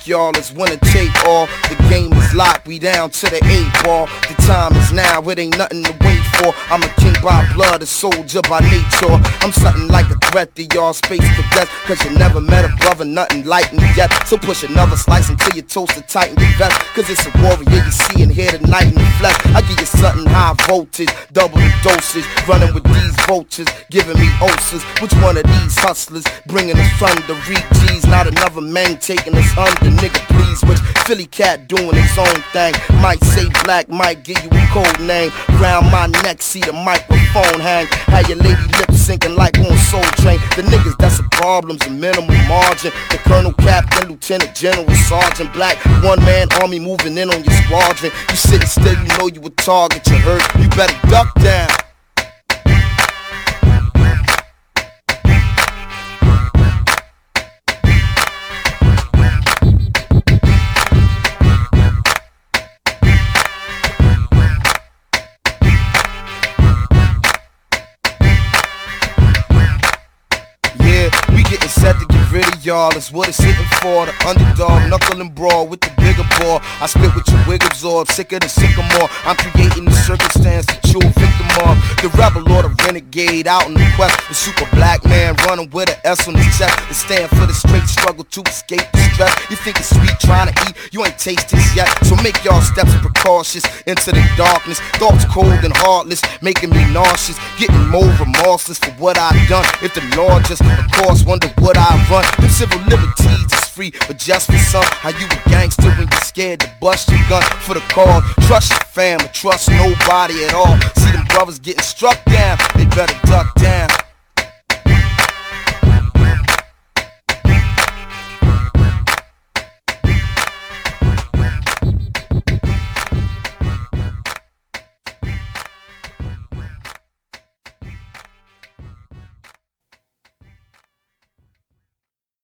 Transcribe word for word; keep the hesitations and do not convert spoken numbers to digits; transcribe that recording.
y'all, it's winner take all. The game is locked, we down to the eight ball. The time is now, it ain't nothing to wait for. I'm a king by blood, a soldier by nature. I'm something like a threat to y'all space cadets, cause you never met a brother, nothing like me yet. So push another slice until your toast to tighten your vest, cause it's a warrior you see and hear tonight in the flesh. I give you something high voltage, double the dosage, running with these vultures, giving me ulcers. Which one of these hustlers bringing us from the reach G's? Not another man taking us under, nigga please. Which Philly cat doing his own thing, might say black, might give you a code name. Round my neck, see the microphone hang. Have your lady lip syncing like on Soul Train. The niggas that's a problem's a minimal margin. The colonel, captain, lieutenant, general, sergeant, black one man army moving in on your squadron. You sitting still, you know you a target, you hurt, you better duck down. Getting set to get rid of y'all, that's what it's hitting for. The underdog, knuckle and brawl with the bigger ball. I spit with your wig absorbed, sicker than sycamore. I'm creating the circumstance that you're a victim of. The rebel or the renegade out in the quest. The super black man running with an S on his chest. To stand for the straight struggle to escape the stress. You think it's sweet trying to eat, you ain't taste this yet. So make y'all steps precautious into the darkness. Thoughts cold and heartless, making me nauseous. Getting more remorseless for what I've done. If the Lord just, of course, wonder what I run. Them civil liberties is free, but just for some. How you a gangster when you're scared to bust your gun for the cause? Trust your family, trust nobody at all. See them brothers getting struck down, they better duck down.